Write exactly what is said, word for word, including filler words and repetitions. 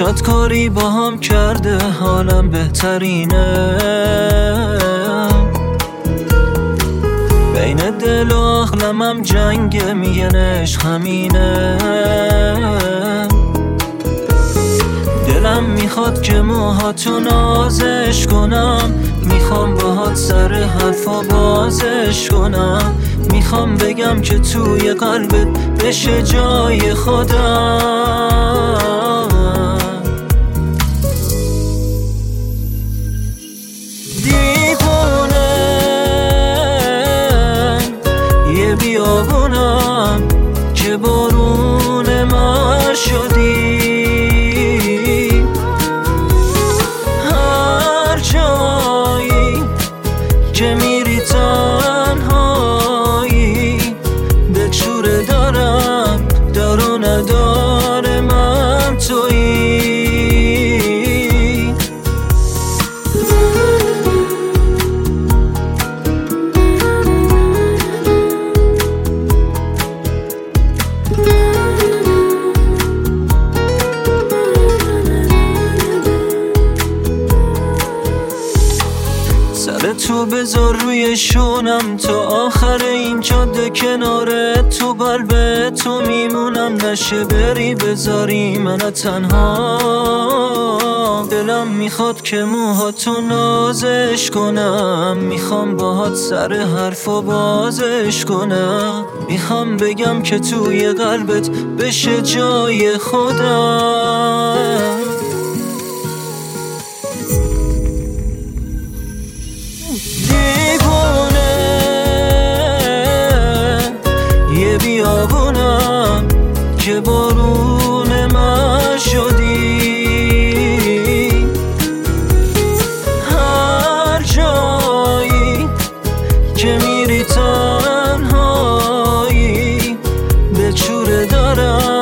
چشات کاری با هم کرده حالم بهترینه، بین دل و عقلم جنگه میگن عشق همینه. دلم میخواد که موهاتو نازش کنم، میخوام باهات سر حرفا بازش کنم، میخوام بگم که توی قلبت بشه جای خودم. دیوونه یه بیابونم که بارون من شدی، هر جایی که میری تنهایی دلشوره دارم، دار و ندار من تویی. سر تو بذار روی شونم تا آخر این جاده کنار تو، قلب تو میمونم نشه بری بذاری من تنها. دلم میخواد که موهاتو نازش کنم، میخوام باهات سر حرفا بازش کنم، میخوام بگم که توی قلبت بشه جای خودم. دیوونه یه بیابونم که بارون من شدی، هر جایی که میری تنهایی دلشوره دارم،